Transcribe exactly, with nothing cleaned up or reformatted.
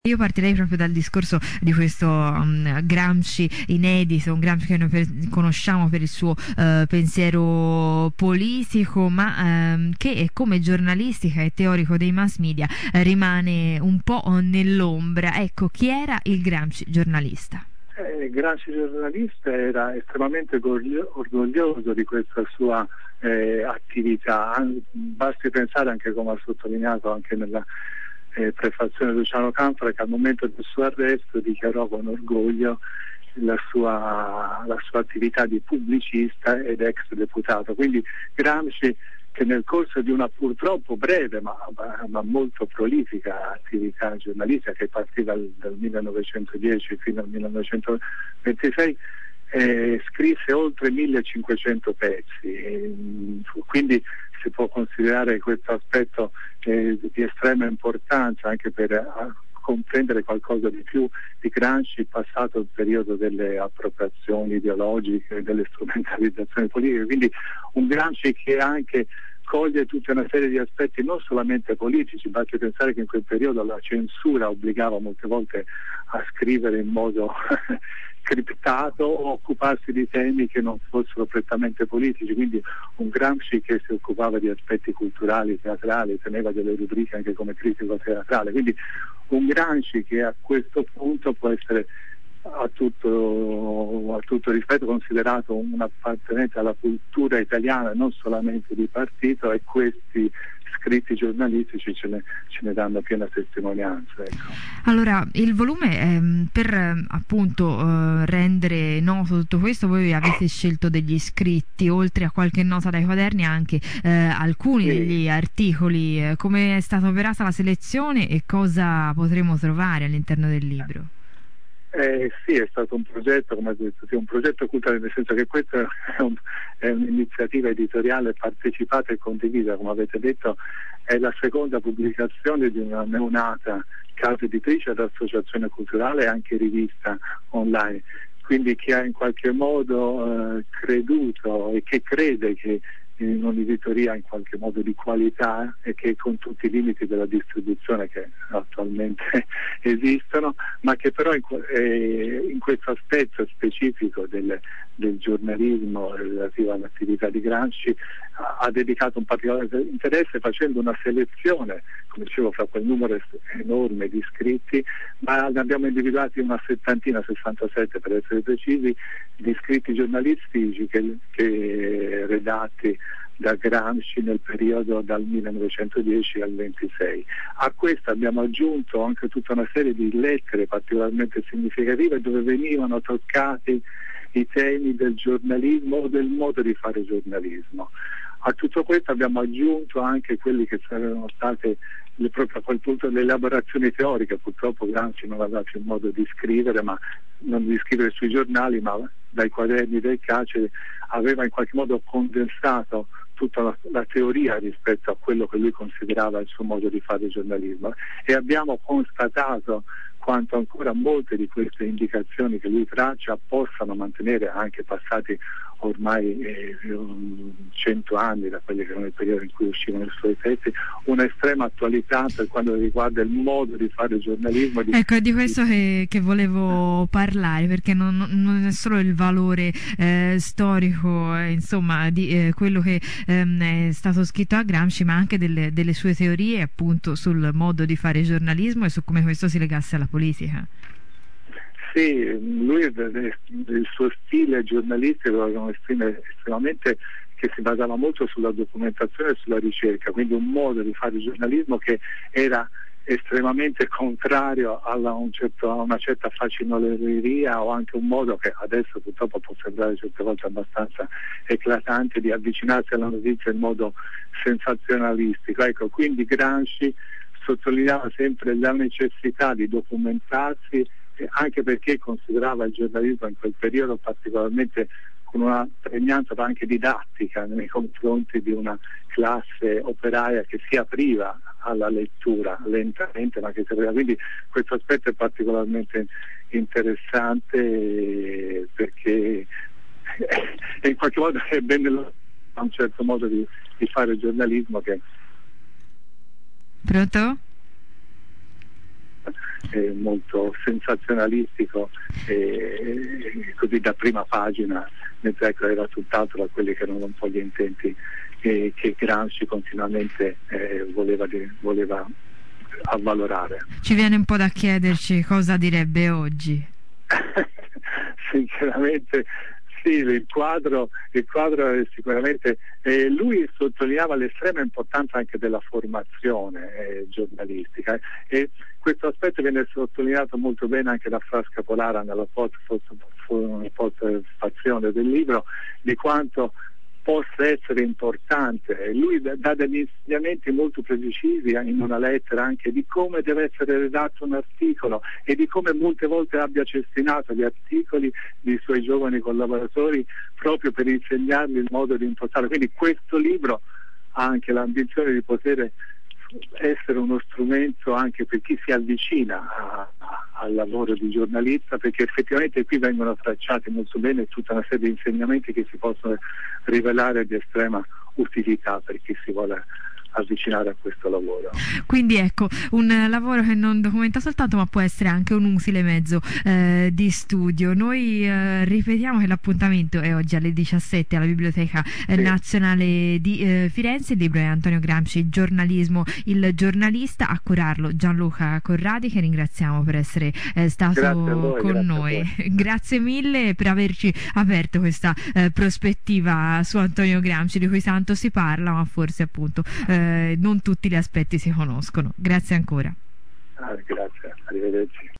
Io partirei proprio dal discorso di questo um, Gramsci inedito, un Gramsci che noi per, conosciamo per il suo uh, pensiero politico, ma um, che come giornalistica e teorico dei mass media uh, rimane un po' nell'ombra. Ecco, chi era il Gramsci giornalista? Eh, Gramsci giornalista era estremamente orgoglio- orgoglioso di questa sua eh, attività. Basti pensare, anche come ha sottolineato anche nella Eh, prefazione Luciano Canfora, che al momento del suo arresto dichiarò con orgoglio la sua, la sua attività di pubblicista ed ex deputato. Quindi Gramsci, che nel corso di una purtroppo breve ma, ma molto prolifica attività giornalistica, che partiva dal, dal millenovecentodieci fino al millenovecentoventisei, eh, scrisse oltre millecinquecento pezzi, e, quindi si può considerare questo aspetto eh, di estrema importanza anche per eh, comprendere qualcosa di più di Gramsci, passato il periodo delle appropriazioni ideologiche, delle strumentalizzazioni politiche. Quindi un Gramsci che anche coglie tutta una serie di aspetti non solamente politici. Basti pensare che in quel periodo la censura obbligava molte volte a scrivere in modo criptato o occuparsi di temi che non fossero prettamente politici, quindi un Gramsci che si occupava di aspetti culturali, teatrali, teneva delle rubriche anche come critico teatrale, quindi un Gramsci che a questo punto può essere a tutto, a tutto rispetto considerato un appartenente alla cultura italiana, non solamente di partito, e questi scritti giornalistici ce ne, ce ne danno piena testimonianza. Ecco. Allora, il volume, ehm, per eh, appunto eh, rendere noto tutto questo, voi avete scelto degli scritti, oltre a qualche nota dai quaderni, anche eh, alcuni Sì. degli articoli. Eh, come è stata operata la selezione e cosa potremo trovare all'interno del libro? Eh, sì, è stato un progetto, come ho detto, sì, un progetto culturale, nel senso che questa è, un, è un'iniziativa editoriale partecipata e condivisa, come avete detto, è la seconda pubblicazione di una neonata casa editrice ed associazione culturale e anche rivista online, quindi che ha in qualche modo eh, creduto e che crede che in un'editoria in qualche modo di qualità e che con tutti i limiti della distribuzione che attualmente esistono, ma che però in, eh, in questo aspetto specifico del, del giornalismo relativo all'attività di Gramsci ha, ha dedicato un particolare interesse, facendo una selezione, come dicevo, fra quel numero enorme di iscritti, ma ne abbiamo individuati una settantina, sessantasette per essere precisi, di scritti giornalistici che, che redatti da Gramsci nel periodo dal millenovecentodieci al ventisei. A questo abbiamo aggiunto anche tutta una serie di lettere particolarmente significative dove venivano toccati i temi del giornalismo o del modo di fare giornalismo. A tutto questo abbiamo aggiunto anche quelli che saranno state le, proprio a quel punto le elaborazioni teoriche. Purtroppo Gramsci non aveva più modo di scrivere, ma non di scrivere sui giornali, ma dai quaderni del carcere aveva in qualche modo condensato tutta la, la teoria rispetto a quello che lui considerava il suo modo di fare giornalismo, e abbiamo constatato quanto ancora molte di queste indicazioni che lui traccia possano mantenere, anche passati ormai eh, cento anni da quelli che erano il periodo in cui uscivano i suoi testi, un'estrema attualità per quanto riguarda il modo di fare giornalismo. Di... Ecco, è di questo che, che volevo parlare, perché non, non è solo il valore eh, storico, eh, insomma, di eh, quello che ehm, è stato scritto a Gramsci, ma anche delle, delle sue teorie appunto sul modo di fare giornalismo e su come questo si legasse alla politica. Sì, lui il suo stile giornalistico era uno stile estremamente che si basava molto sulla documentazione e sulla ricerca, quindi un modo di fare giornalismo che era estremamente contrario alla un certo, a una certa faciloneria, o anche un modo che adesso purtroppo può sembrare certe volte abbastanza eclatante di avvicinarsi alla notizia in modo sensazionalistico. Ecco, quindi Gramsci sottolineava sempre la necessità di documentarsi, anche perché considerava il giornalismo in quel periodo particolarmente con una pregnanza anche didattica nei confronti di una classe operaia che si apriva alla lettura lentamente, ma che si apriva. Quindi questo aspetto è particolarmente interessante, perché in qualche modo è ben a un certo modo di, di fare giornalismo che... Pronto? eh, molto sensazionalistico, eh, così da prima pagina, mentre ecco, era tutt'altro da quelli che erano un po' gli intenti che, che Gramsci continuamente eh, voleva, voleva avvalorare. Ci viene un po' da chiederci cosa direbbe oggi. Sinceramente sì, il quadro, il quadro è sicuramente, eh, lui sottolineava l'estrema importanza anche della formazione eh, giornalistica, eh, e questo aspetto viene sottolineato molto bene anche da Fra Scapolara nella postfazione del libro, di quanto possa essere importante. Lui dà degli insegnamenti molto precisi in una lettera anche di come deve essere redatto un articolo e di come molte volte abbia cestinato gli articoli dei suoi giovani collaboratori proprio per insegnargli il modo di impostare. Quindi questo libro ha anche l'ambizione di poter essere uno strumento anche per chi si avvicina a, a, al lavoro di giornalista, perché effettivamente qui vengono tracciati molto bene tutta una serie di insegnamenti che si possono rivelare di estrema utilità per chi si vuole avvicinare a questo lavoro. Quindi ecco, un lavoro che non documenta soltanto, ma può essere anche un utile mezzo eh, di studio. Noi eh, ripetiamo che l'appuntamento è oggi alle diciassette alla Biblioteca eh, sì. Nazionale di eh, Firenze. Il libro è Antonio Gramsci, Giornalismo, il giornalista. A curarlo Gianluca Corradi, che ringraziamo per essere eh, stato voi, con noi. Grazie mille per averci aperto questa eh, prospettiva su Antonio Gramsci, di cui tanto si parla, ma forse appunto eh, non tutti gli aspetti si conoscono. Grazie ancora. Ah, grazie, arrivederci.